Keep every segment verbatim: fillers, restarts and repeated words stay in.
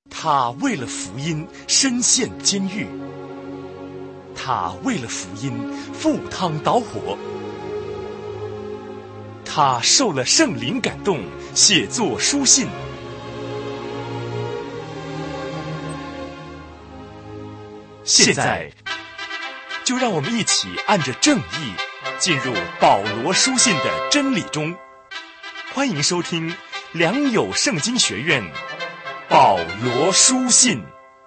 他为了福音身陷监狱，他为了福音赴汤蹈火，他受了圣灵感动，写作书信。现在就让我们一起按着正义进入保罗书信的真理中。欢迎收听良友圣经学院保罗书信。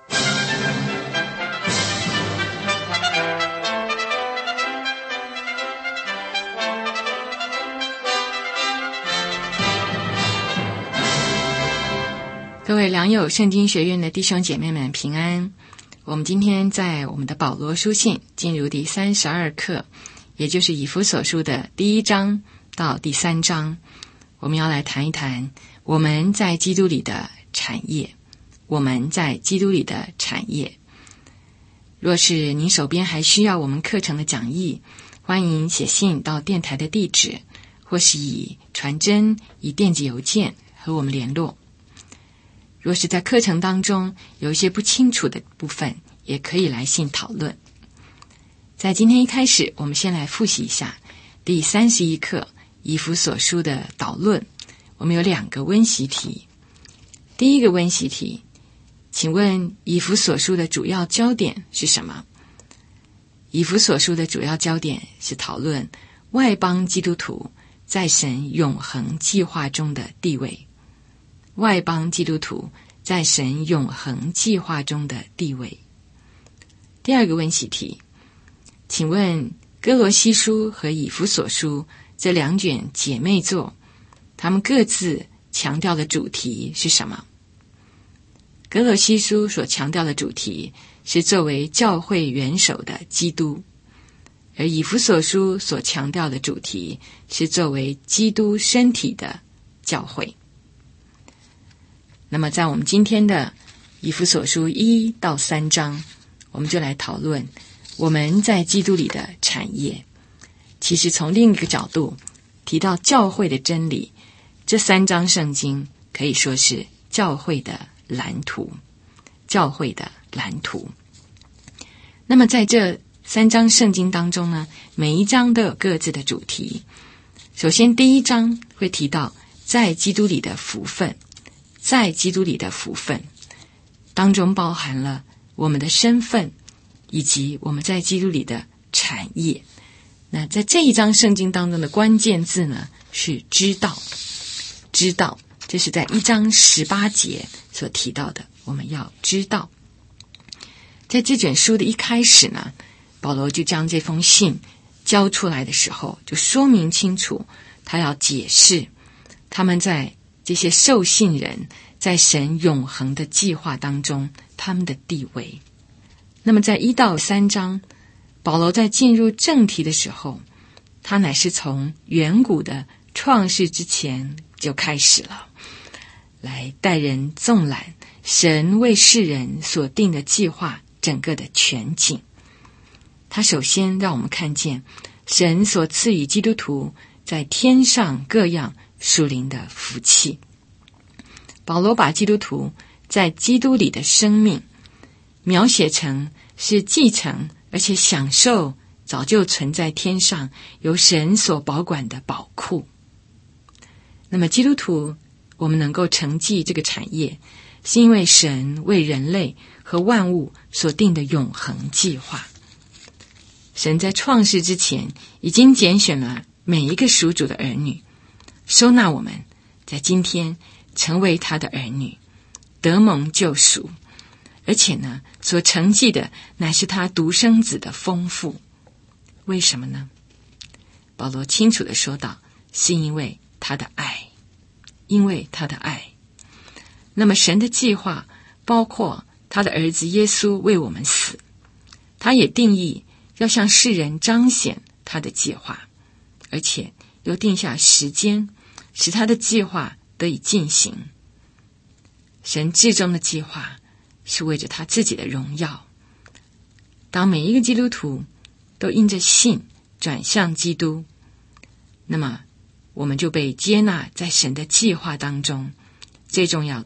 各位良友圣经学院的弟兄姐妹们平安。我们今天在我们的保罗书信进入第三十二课，也就是以弗所书的第一章到第三章，我们要来谈一谈我们在基督里的产业。我们在基督里的产业。若是您手边还需要我们课程的讲义，欢迎写信到电台的地址，或是以传真、以电子邮件和我们联络。若是在课程当中有一些不清楚的部分，也可以来信讨论。在今天一开始，我们先来复习一下第三十一课以弗所书的导论。我们有两个温习题。第一个温习题，请问以弗所书的主要焦点是什么？以弗所书的主要焦点是讨论外邦基督徒在神永恒计划中的地位。外邦基督徒在神永恒计划中的地位。第二个温习题，请问哥罗西书和以弗所书这两卷姐妹作，他们各自强调的主题是什么？哥罗西书所强调的主题是作为教会元首的基督，而以弗所书所强调的主题是作为基督身体的教会。那么在我们今天的以弗所书一到三章，我们就来讨论我们在基督里的产业。其实从另一个角度提到教会的真理，这三章圣经可以说是教会的蓝图，教会的蓝图。那么在这三章圣经当中呢，每一章都有各自的主题。首先第一章会提到在基督里的福分，在基督里的福分当中包含了我们的身份，以及我们在基督里的产业。那在这一章圣经当中的关键字呢，是知道。知道，这是在一章十八节所提到的，我们要知道。在这卷书的一开始呢，保罗就将这封信交出来的时候，就说明清楚，他要解释他们在这些受信人在神永恒的计划当中他们的地位。那么在一到三章，保罗在进入正题的时候，他乃是从远古的创世之前就开始了，来带人纵览神为世人所定的计划整个的全景。他首先让我们看见神所赐予基督徒在天上各样属灵的福气。保罗把基督徒在基督里的生命描写成是继承而且享受早就存在天上由神所保管的宝库。那么基督徒我们能够承继这个产业，是因为神为人类和万物所定的永恒计划。神在创世之前已经拣选了每一个属主的儿女，收纳我们在今天成为他的儿女，得蒙救赎，而且呢，所承继的乃是他独生子的丰富。为什么呢？保罗清楚地说道，是因为他的爱，因为他的爱。那么神的计划包括他的儿子耶稣为我们死，他也定义要向世人彰显他的计划，而且又定下时间，使他的计划得以进行。神至终的计划是为着他自己的荣耀。当每一个基督徒都因着信转向基督，那么我们就被接纳在神的计划当中。最重要的，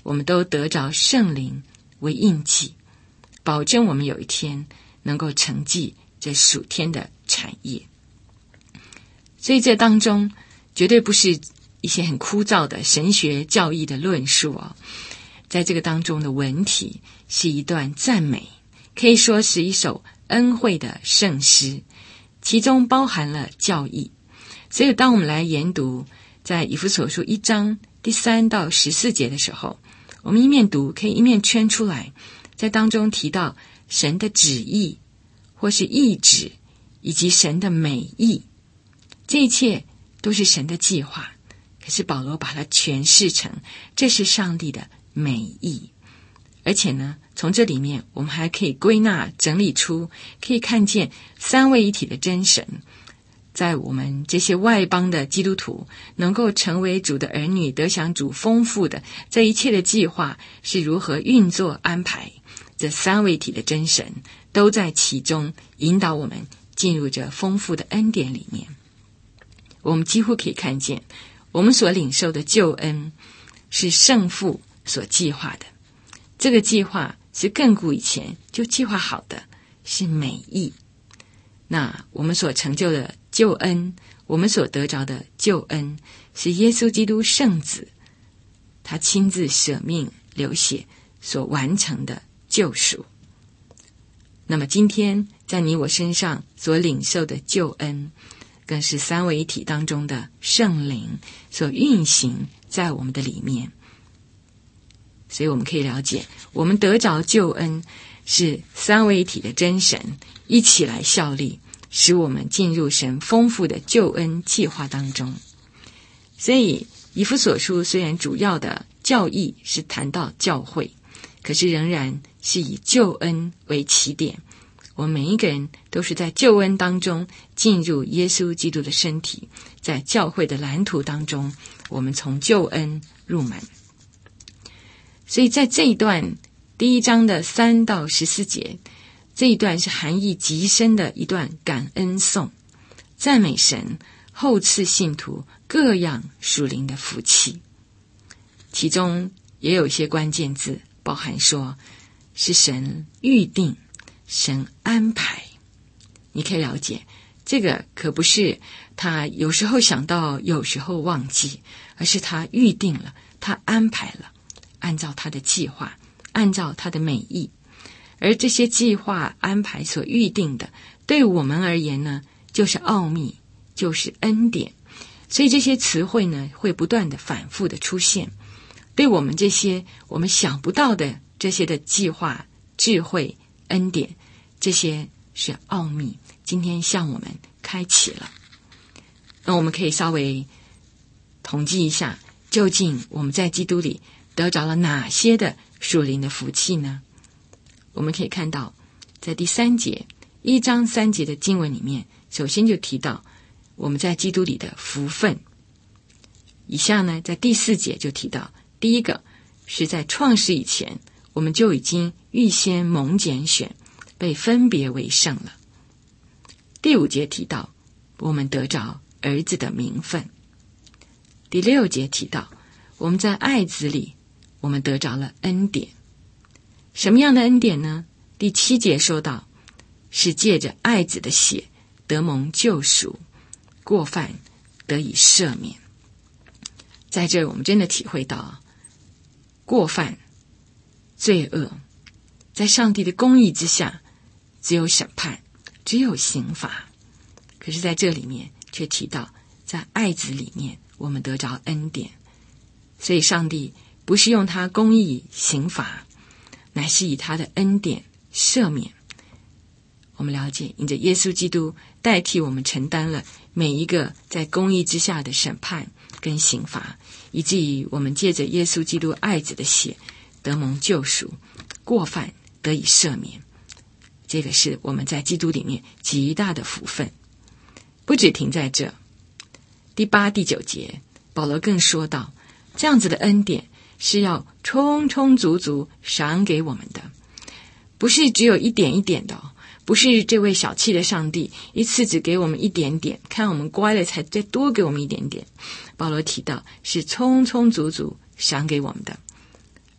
我们都得着圣灵为印记，保证我们有一天能够承继这属天的产业。所以这当中绝对不是一些很枯燥的神学教义的论述哦，在这个当中的文体是一段赞美，可以说是一首恩惠的圣诗，其中包含了教义。所以当我们来研读在以弗所书一章第三到十四节的时候，我们一面读可以一面圈出来，在当中提到神的旨意或是意志以及神的美意，这一切都是神的计划，可是保罗把它诠释成这是上帝的美意。而且呢，从这里面我们还可以归纳整理出，可以看见三位一体的真神在我们这些外邦的基督徒能够成为主的儿女，得享主丰富的这一切的计划是如何运作安排，这三位一体的真神都在其中引导我们进入这丰富的恩典里面。我们几乎可以看见我们所领受的救恩是圣父所计划的，这个计划是亘古以前就计划好的，是美意。那我们所成就的救恩，我们所得着的救恩，是耶稣基督圣子他亲自舍命流血所完成的救赎。那么今天在你我身上所领受的救恩，更是三位一体当中的圣灵所运行在我们的里面。所以我们可以了解，我们得着救恩是三位一体的真神一起来效力，使我们进入神丰富的救恩计划当中。所以以弗所书虽然主要的教义是谈到教会，可是仍然是以救恩为起点，我们每一个人都是在救恩当中进入耶稣基督的身体，在教会的蓝图当中，我们从救恩入门。所以在这一段第一章的三到十四节，这一段是含义极深的一段感恩颂，赞美神厚赐信徒各样属灵的福气。其中也有一些关键字，包含说是神预定，神安排。你可以了解，这个可不是他有时候想到有时候忘记，而是他预定了，他安排了，按照他的计划，按照他的美意。而这些计划安排所预定的，对我们而言呢，就是奥秘，就是恩典。所以这些词汇呢，会不断的反复的出现。对我们这些我们想不到的这些的计划、智慧、恩典，这些是奥秘，今天向我们开启了。那我们可以稍微统计一下，究竟我们在基督里得着了哪些的属灵的福气呢？我们可以看到，在第三节一章三节的经文里面，首先就提到我们在基督里的福分。以下呢，在第四节就提到，第一个是在创世以前，我们就已经预先蒙拣选，被分别为圣了。第五节提到我们得着儿子的名分。第六节提到我们在爱子里，我们得着了恩典。什么样的恩典呢？第七节说到，是借着爱子的血得蒙救赎，过犯得以赦免。在这我们真的体会到，过犯、罪恶，在上帝的公义之下，只有审判，只有刑罚。可是在这里面却提到，在爱子里面我们得着恩典。所以上帝不是用他公义刑罚，乃是以他的恩典赦免。我们了解，因着耶稣基督代替我们承担了每一个在公义之下的审判跟刑罚，以至于我们借着耶稣基督爱子的血得蒙救赎，过犯得以赦免。这个是我们在基督里面极大的福分。不只停在这，第八、第九节保罗更说到，这样子的恩典是要充充足足赏给我们的，不是只有一点一点的哦，不是这位小气的上帝一次只给我们一点点，看我们乖了才再多给我们一点点。保罗提到是充充足足赏给我们的，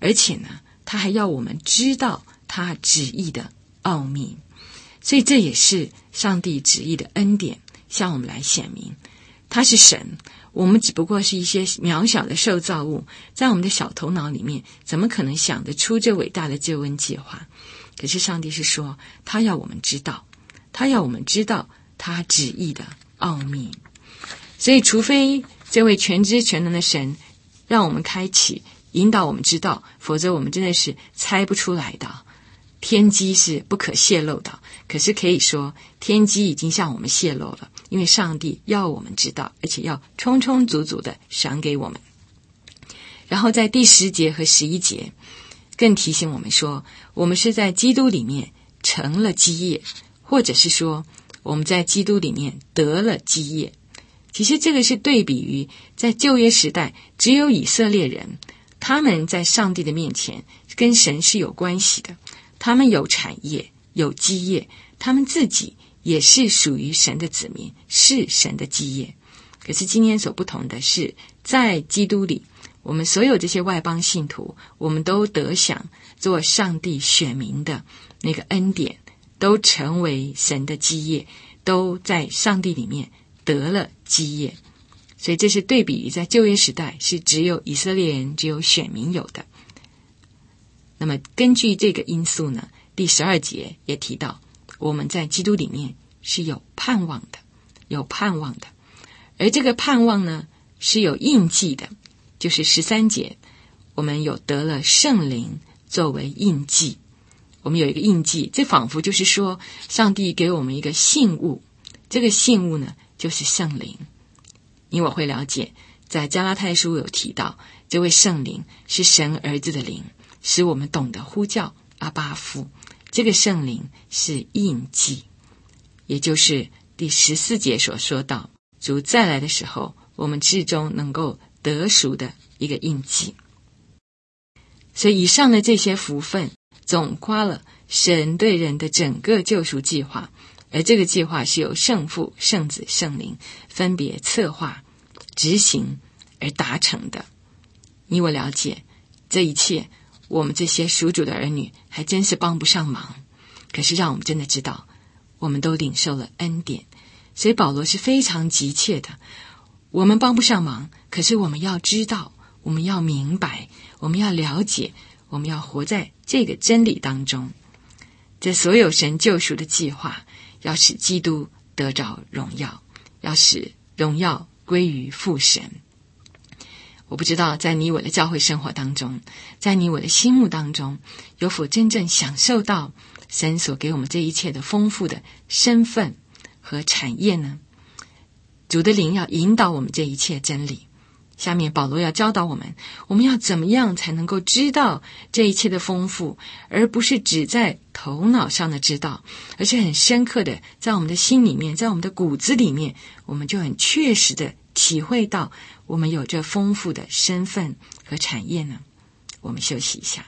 而且呢，他还要我们知道他旨意的奥秘。所以这也是上帝旨意的恩典向我们来显明，他是神，我们只不过是一些渺小的受造物，在我们的小头脑里面怎么可能想得出这伟大的救恩计划？可是上帝是说，他要我们知道，他要我们知道他旨意的奥秘。所以除非这位全知全能的神让我们开启，引导我们知道，否则我们真的是猜不出来的。天机是不可泄露的，可是可以说天机已经向我们泄露了，因为上帝要我们知道，而且要充充足足的赏给我们。然后在第十节和十一节更提醒我们说，我们是在基督里面成了基业，或者是说我们在基督里面得了基业。其实这个是对比于在旧约时代只有以色列人，他们在上帝的面前跟神是有关系的，他们有产业有基业，他们自己也是属于神的子民，是神的基业。可是今天所不同的是，在基督里，我们所有这些外邦信徒，我们都得享做上帝选民的那个恩典，都成为神的基业，都在上帝里面得了基业。所以这是对比于在旧约时代是只有以色列人，只有选民有的。那么根据这个因素呢，第十二节也提到，我们在基督里面是有盼望的，有盼望的。而这个盼望呢，是有印记的，就是十三节，我们有得了圣灵作为印记。我们有一个印记，这仿佛就是说上帝给我们一个信物，这个信物呢就是圣灵。你我会了解，在加拉太书有提到，这位圣灵是神儿子的灵，使我们懂得呼叫阿爸父。这个圣灵是印记，也就是第十四节所说到，主再来的时候，我们至终能够得赎的一个印记。所以以上的这些福分总括了神对人的整个救赎计划，而这个计划是由圣父、圣子、圣灵分别策划、执行而达成的。你我了解这一切，我们这些属主的儿女还真是帮不上忙，可是让我们真的知道，我们都领受了恩典。所以保罗是非常急切的，我们帮不上忙，可是我们要知道，我们要明白，我们要了解，我们要活在这个真理当中。这所有神救赎的计划，要使基督得着荣耀，要使荣耀归于父神。我不知道在你我的教会生活当中，在你我的心目当中，有否真正享受到神所给我们这一切的丰富的身份和产业呢？主的灵要引导我们这一切真理。下面保罗要教导我们，我们要怎么样才能够知道这一切的丰富，而不是只在头脑上的知道，而是很深刻的在我们的心里面，在我们的骨子里面，我们就很确实的体会到我们有这丰富的身份和产业呢？我们休息一下。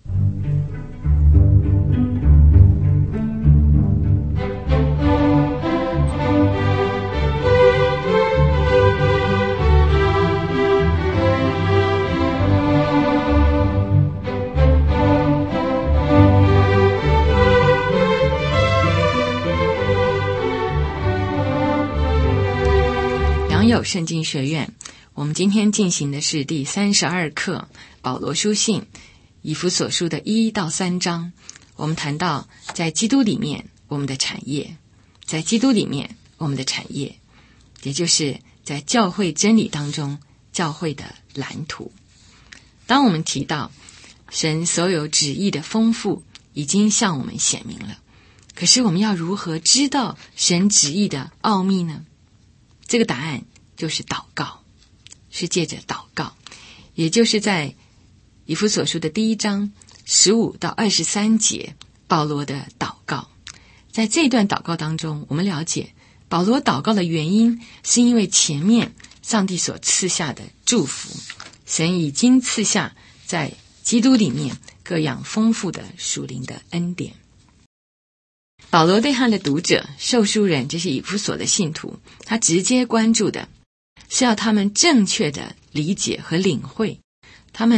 有圣经学院，我们今天进行的是第三十二课保罗书信以弗所书的一到三章。我们谈到在基督里面我们的产业，在基督里面我们的产业，也就是在教会真理当中教会的蓝图。当我们提到神所有旨意的丰富已经向我们显明了，可是我们要如何知道神旨意的奥秘呢？这个答案就是祷告，是借着祷告，也就是在以弗所书的第一章十五到二十三节保罗的祷告。在这段祷告当中，我们了解保罗祷告的原因，是因为前面上帝所赐下的祝福，神已经赐下在基督里面各样丰富的属灵的恩典。保罗对他的读者、受书人，这些以弗所的信徒，他直接关注的是要他们正确的理解和领会他们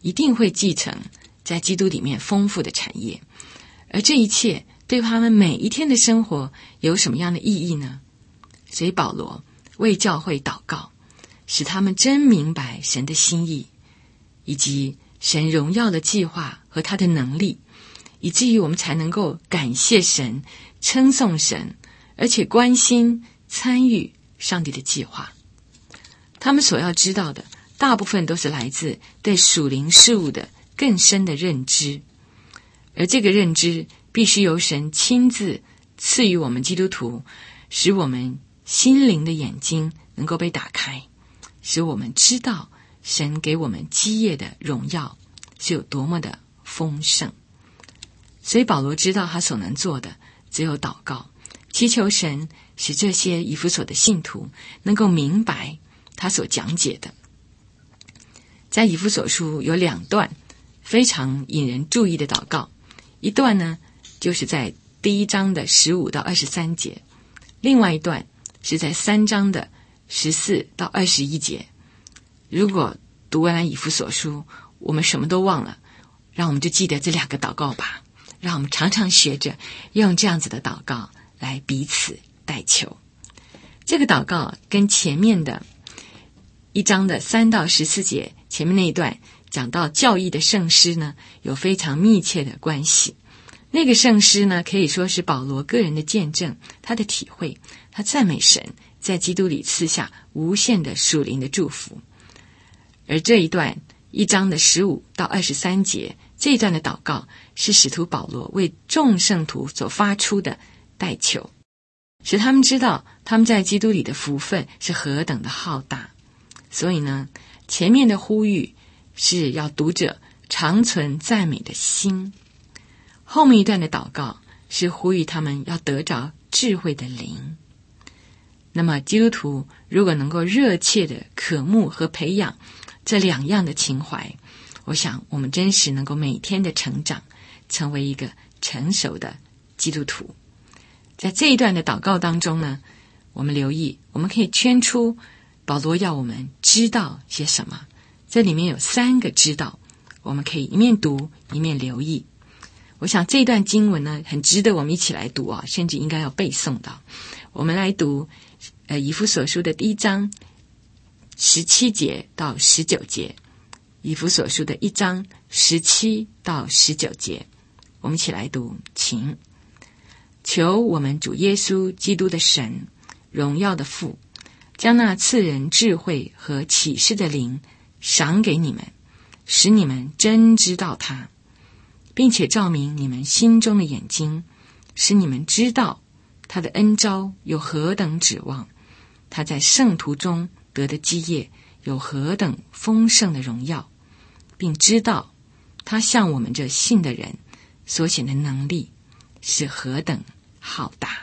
一定会继承在基督里面丰富的产业，而这一切对他们每一天的生活有什么样的意义呢？所以保罗为教会祷告，使他们真明白神的心意，以及神荣耀的计划和他的能力，以至于我们才能够感谢神、称颂神，而且关心、参与上帝的计划。他们所要知道的大部分都是来自对属灵事物的更深的认知，而这个认知必须由神亲自赐予我们基督徒，使我们心灵的眼睛能够被打开，使我们知道神给我们基业的荣耀是有多么的丰盛。所以保罗知道他所能做的只有祷告，祈求神使这些以弗所的信徒能够明白他所讲解的。在以弗所书有两段非常引人注意的祷告，一段呢就是在第一章的十五到二十三节，另外一段是在三章的十四到二十一节。如果读完了以弗所书我们什么都忘了，让我们就记得这两个祷告吧，让我们常常学着用这样子的祷告来彼此代求。这个祷告跟前面的一章的三到十四节，前面那一段讲到教义的圣诗呢，有非常密切的关系。那个圣诗呢，可以说是保罗个人的见证，他的体会，他赞美神在基督里赐下无限的属灵的祝福。而这一段一章的十五到二十三节，这一段的祷告是使徒保罗为众圣徒所发出的代求，使他们知道他们在基督里的福分是何等的浩大。所以呢，前面的呼吁是要读者常存赞美的心，后面一段的祷告是呼吁他们要得着智慧的灵。那么基督徒如果能够热切的渴慕和培养这两样的情怀，我想我们真实能够每天的成长，成为一个成熟的基督徒。在这一段的祷告当中呢，我们留意，我们可以圈出保罗要我们知道些什么。这里面有三个知道，我们可以一面读一面留意。我想这段经文呢，很值得我们一起来读啊，甚至应该要背诵到。我们来读呃以弗所书的第一章十七节到十九节，以弗所书的一章十七到十九节，我们一起来读，请。求我们主耶稣基督的神，荣耀的父，将那赐人智慧和启示的灵赏给你们，使你们真知道他，并且照明你们心中的眼睛，使你们知道他的恩召有何等指望，他在圣徒中得的基业有何等丰盛的荣耀，并知道他向我们这信的人所显的能力是何等浩大。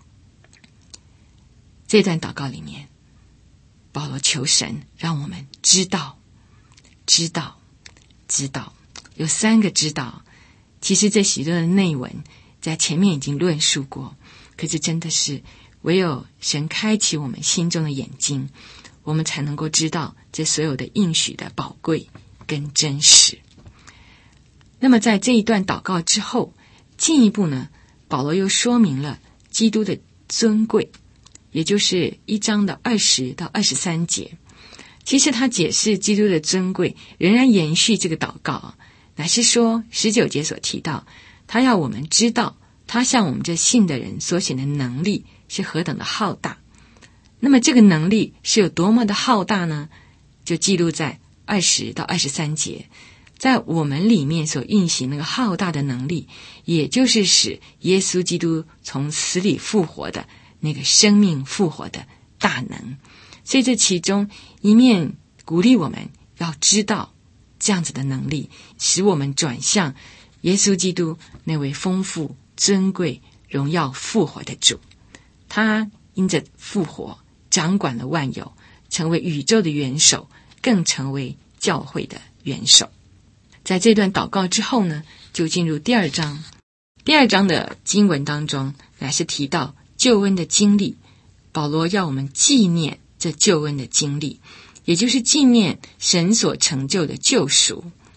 这段祷告里面，保罗求神让我们知道知道知道，有三个知道。其实这许多的内文在前面已经论述过，可是真的是唯有神开启我们心中的眼睛，我们才能够知道这所有的应许的宝贵跟真实。那么在这一段祷告之后，进一步呢，保罗又说明了基督的尊贵，也就是一章的二十到二十三节。其实他解释基督的尊贵仍然延续这个祷告，乃是说十九节所提到，他要我们知道他向我们这信的人所显的能力是何等的浩大。那么这个能力是有多么的浩大呢？就记录在二十到二十三节，在我们里面所运行那个浩大的能力，也就是使耶稣基督从死里复活的那个生命复活的大能。所以这其中一面鼓励我们要知道这样子的能力，使我们转向耶稣基督那位丰富尊贵荣耀复活的主。他因着复活掌管了万有，成为宇宙的元首，更成为教会的元首。在这段祷告之后呢，就进入第二章。第二章的经文当中乃是提到救恩的经历，保罗要我们纪念这救恩的经历，也就是纪念神所成就的救赎。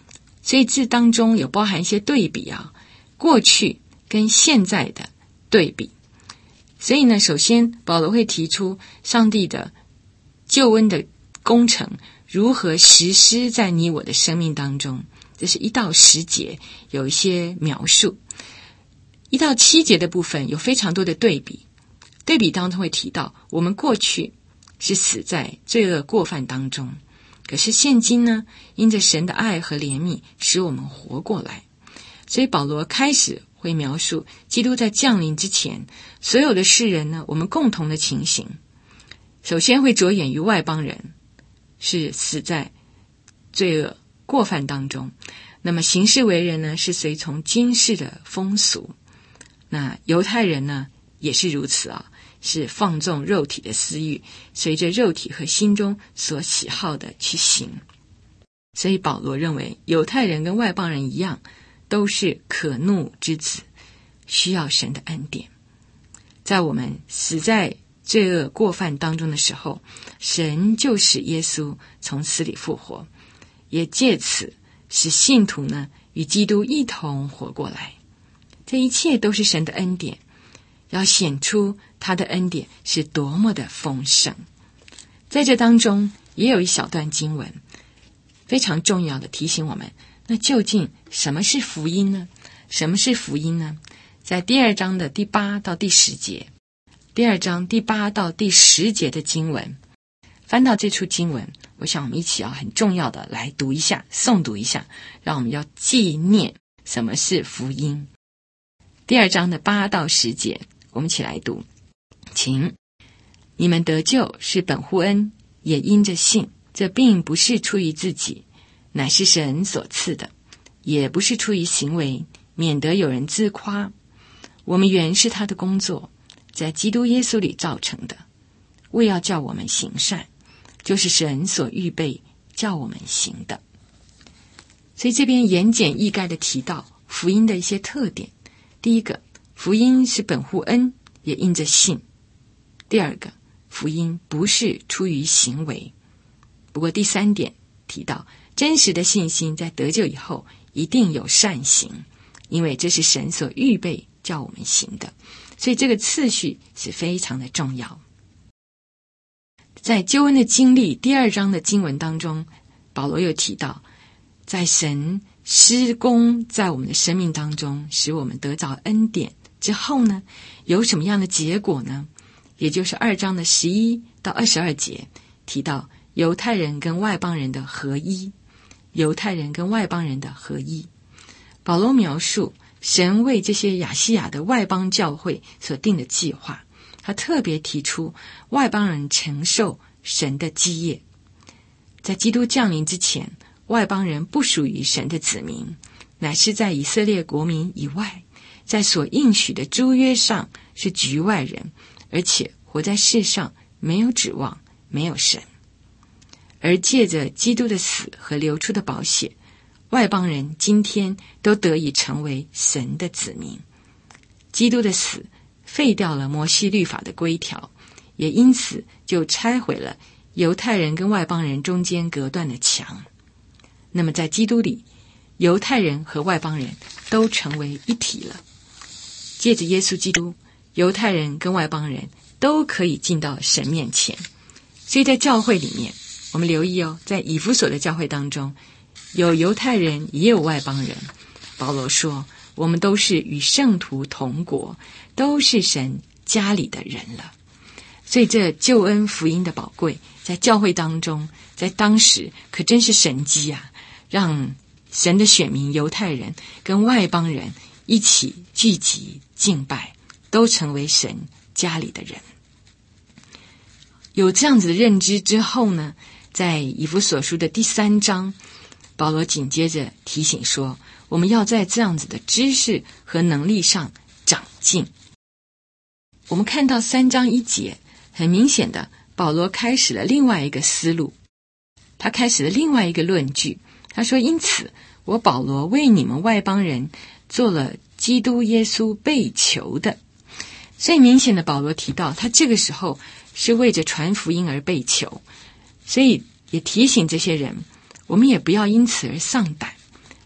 所以字当中有包含一些对比啊，过去跟现在的对比。所以呢，首先保罗会提出上帝的救恩的工程如何实施在你我的生命当中，这是一到十节有一些描述。一到七节的部分有非常多的对比，对比当中会提到我们过去是死在罪恶过犯当中，可是现今呢，因着神的爱和怜悯使我们活过来。所以保罗开始会描述基督在降临之前所有的世人呢，我们共同的情形。首先会着眼于外邦人是死在罪恶过犯当中，那么行事为人呢是随从今世的风俗，那犹太人呢也是如此啊，是放纵肉体的私欲，随着肉体和心中所喜好的去行。所以保罗认为犹太人跟外邦人一样，都是可怒之子，需要神的恩典。在我们死在罪恶过犯当中的时候，神就使耶稣从死里复活，也借此使信徒呢与基督一同活过来。这一切都是神的恩典，要显出他的恩典是多么的丰盛。在这当中也有一小段经文非常重要的提醒我们，那究竟什么是福音呢？什么是福音呢？在第二章的第八到第十节，第二章第八到第十节的经文，翻到这处经文，我想我们一起要很重要的来读一下，诵读一下，让我们要纪念什么是福音。第二章的八到十节，我们一起来读。请，你们得救是本乎恩，也因着信，这并不是出于自己，乃是神所赐的，也不是出于行为，免得有人自夸。我们原是他的工作，在基督耶稣里造成的，为要叫我们行善，就是神所预备叫我们行的。所以这边言简意赅的提到福音的一些特点。第一个，福音是本乎恩，也因着信。第二个，福音不是出于行为。不过第三点提到，真实的信心在得救以后一定有善行，因为这是神所预备叫我们行的。所以这个次序是非常的重要。在救恩的经历第二章的经文当中，保罗又提到，在神施工在我们的生命当中，使我们得着恩典之后呢，有什么样的结果呢？也就是二章的十一到二十二节提到犹太人跟外邦人的合一，犹太人跟外邦人的合一。保罗描述神为这些亚细亚的外邦教会所定的计划，他特别提出外邦人承受神的基业。在基督降临之前，外邦人不属于神的子民，乃是在以色列国民以外，在所应许的诸约上是局外人，而且活在世上没有指望，没有神。而借着基督的死和流出的宝血，外邦人今天都得以成为神的子民。基督的死废掉了摩西律法的规条，也因此就拆毁了犹太人跟外邦人中间隔断的墙。那么在基督里，犹太人和外邦人都成为一体了。借着耶稣基督，犹太人跟外邦人都可以进到神面前。所以在教会里面，我们留意哦，在以弗所的教会当中，有犹太人也有外邦人。保罗说，我们都是与圣徒同国，都是神家里的人了。所以这救恩福音的宝贵，在教会当中，在当时可真是神迹啊，让神的选民犹太人跟外邦人一起聚集敬拜，都成为神家里的人。有这样子的认知之后呢，在以弗所书的第三章，保罗紧接着提醒说，我们要在这样子的知识和能力上长进。我们看到三章一节，很明显的，保罗开始了另外一个思路，他开始了另外一个论据。他说，因此我保罗为你们外邦人做了基督耶稣被囚的。所以明显的，保罗提到他这个时候是为着传福音而被囚，所以也提醒这些人，我们也不要因此而丧胆，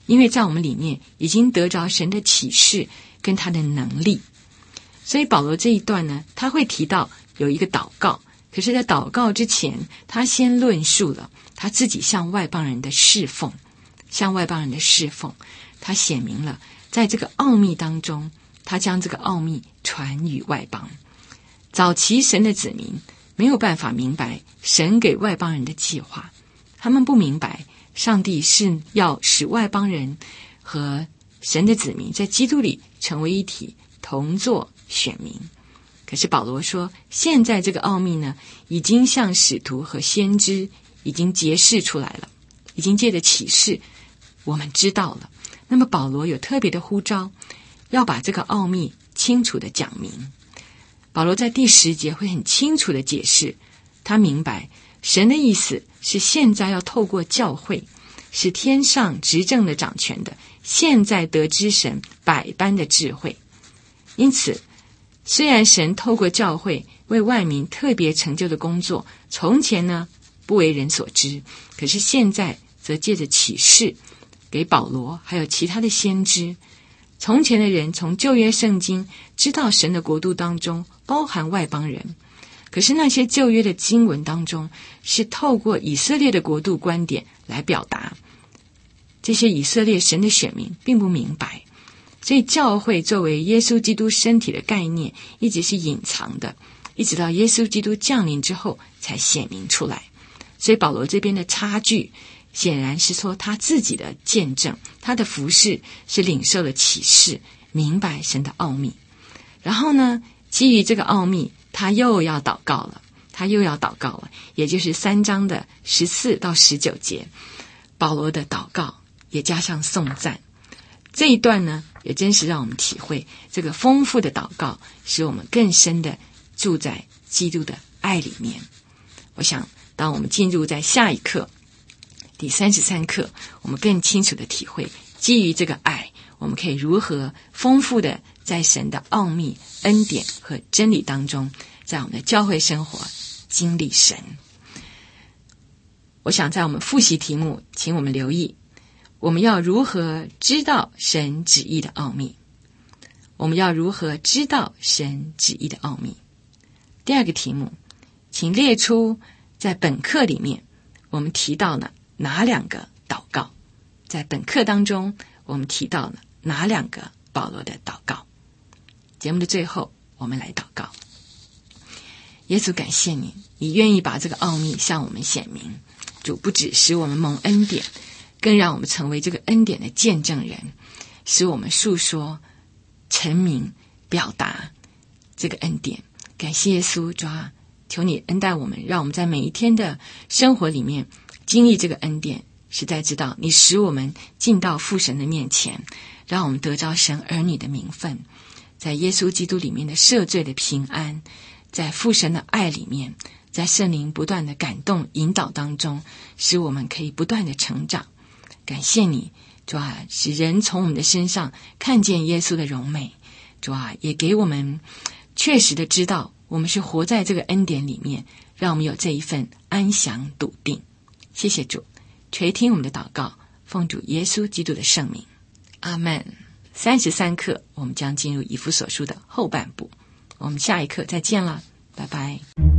因为在我们里面已经得着神的启示跟他的能力。所以保罗这一段呢，他会提到有一个祷告，可是在祷告之前，他先论述了他自己向外邦人的侍奉，向外邦人的侍奉，他显明了在这个奥秘当中，他将这个奥秘传与外邦。早期神的子民没有办法明白神给外邦人的计划，他们不明白上帝是要使外邦人和神的子民在基督里成为一体，同作选民。可是保罗说，现在这个奥秘呢，已经向使徒和先知已经揭示出来了，已经借着启示我们知道了。那么保罗有特别的呼召，要把这个奥秘清楚地讲明。保罗在第十节会很清楚地解释，他明白神的意思是现在要透过教会，使天上执政的掌权的现在得知神百般的智慧。因此虽然神透过教会为万民特别成就的工作从前呢不为人所知，可是现在则借着启示给保罗还有其他的先知。从前的人从旧约圣经知道神的国度当中包含外邦人，可是那些旧约的经文当中是透过以色列的国度观点来表达，这些以色列神的选民并不明白。所以教会作为耶稣基督身体的概念一直是隐藏的，一直到耶稣基督降临之后才显明出来。所以保罗这边的差距显然是说他自己的见证，他的服事是领受了启示，明白神的奥秘。然后呢，基于这个奥秘，他又要祷告了，他又要祷告了，也就是三章的十四到十九节，保罗的祷告也加上颂赞。这一段呢，也真是让我们体会这个丰富的祷告，使我们更深的住在基督的爱里面。我想当我们进入在下一课第三十三课，我们更清楚的体会基于这个爱，我们可以如何丰富的在神的奥秘、恩典和真理当中，在我们的教会生活经历神。我想在我们复习题目，请我们留意，我们要如何知道神旨意的奥秘？我们要如何知道神旨意的奥秘？第二个题目，请列出在本课里面我们提到了哪两个祷告？在本课当中我们提到了哪两个保罗的祷告？节目的最后，我们来祷告。耶稣，感谢你，你愿意把这个奥秘向我们显明。主不只使我们蒙恩典，更让我们成为这个恩典的见证人，使我们述说、陈明、表达这个恩典。感谢耶稣，主啊，求你恩待我们，让我们在每一天的生活里面经历这个恩典，实在知道你使我们进到父神的面前，让我们得着神儿女的名分，在耶稣基督里面的赦罪的平安，在父神的爱里面，在圣灵不断的感动引导当中，使我们可以不断的成长。感谢你，主啊，使人从我们的身上看见耶稣的荣美。主啊，也给我们确实的知道我们是活在这个恩典里面，让我们有这一份安详笃定。谢谢主，垂听我们的祷告，奉主耶稣基督的圣名，阿们。三十三课我们将进入以弗所书的后半部，我们下一课再见了，拜拜。